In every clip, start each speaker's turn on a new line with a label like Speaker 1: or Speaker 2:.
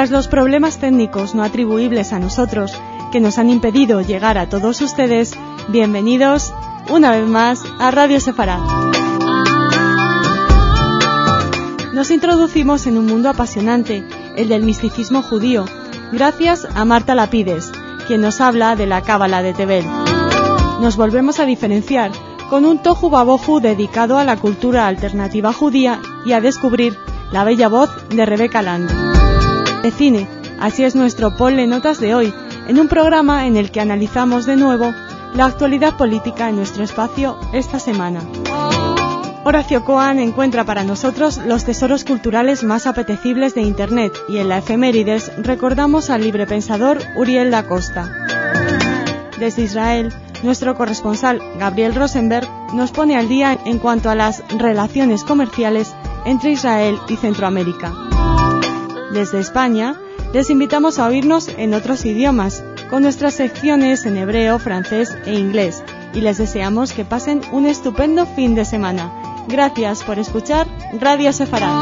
Speaker 1: Tras los problemas técnicos no atribuibles a nosotros, que nos han impedido llegar a todos ustedes, bienvenidos una vez más a Radio Sefarad. Nos introducimos en un mundo apasionante, el del misticismo judío, gracias a Marta Lapides, quien nos habla de la Cábala de Tebel. Nos volvemos a diferenciar con un Tohu Vabohu dedicado a la cultura alternativa judía y a descubrir la bella voz de Rebeca Land. De cine, así es nuestro Ponle Notas de hoy, en un programa en el que analizamos de nuevo la actualidad política en nuestro espacio esta semana. Horacio Coan encuentra para nosotros los tesoros culturales más apetecibles de Internet y en la efemérides recordamos al librepensador Uriel da Costa. Desde Israel, nuestro corresponsal Gabriel Rosenberg nos pone al día en cuanto a las relaciones comerciales entre Israel y Centroamérica. Desde España, les invitamos a oírnos en otros idiomas, con nuestras secciones en hebreo, francés e inglés, y les deseamos que pasen un estupendo fin de semana. Gracias por escuchar Radio Sefarad.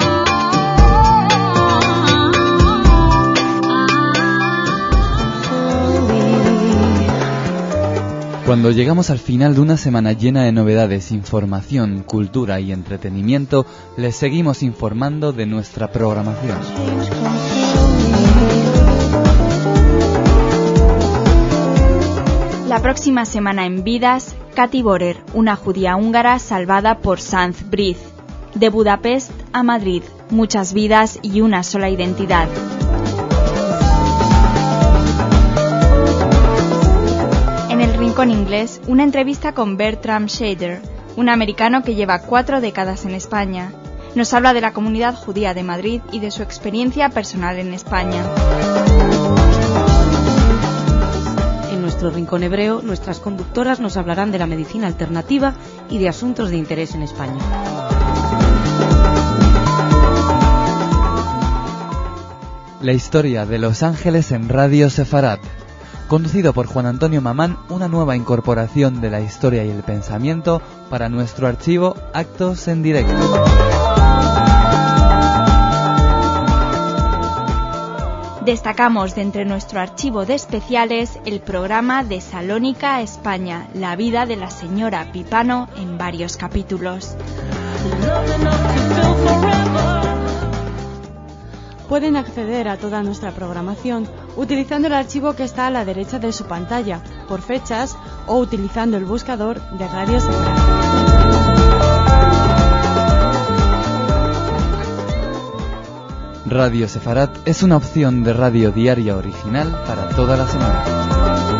Speaker 2: Cuando llegamos al final de una semana llena de novedades, información, cultura y entretenimiento, les seguimos informando de nuestra programación.
Speaker 3: La próxima semana en Vidas, Kati Borer, una judía húngara salvada por Sanz Briz. De Budapest a Madrid, muchas vidas y una sola identidad. En el Rincón Inglés, una entrevista con Bertram Shader, un americano que lleva 4 décadas en España. Nos habla de la comunidad judía de Madrid y de su experiencia personal en España.
Speaker 4: En nuestro Rincón Hebreo, nuestras conductoras nos hablarán de la medicina alternativa y de asuntos de interés en España.
Speaker 2: La historia de Los Ángeles en Radio Sefarad. Conducido por Juan Antonio Mamán, una nueva incorporación de la historia y el pensamiento para nuestro archivo Actos en Directo.
Speaker 3: Destacamos de entre nuestro archivo de especiales el programa de Salónica, España, la vida de la señora Pipano en varios capítulos.
Speaker 1: Pueden acceder a toda nuestra programación utilizando el archivo que está a la derecha de su pantalla, por fechas o utilizando el buscador de Radio Sefarad.
Speaker 2: Radio Sefarad es una opción de radio diaria original para toda la semana.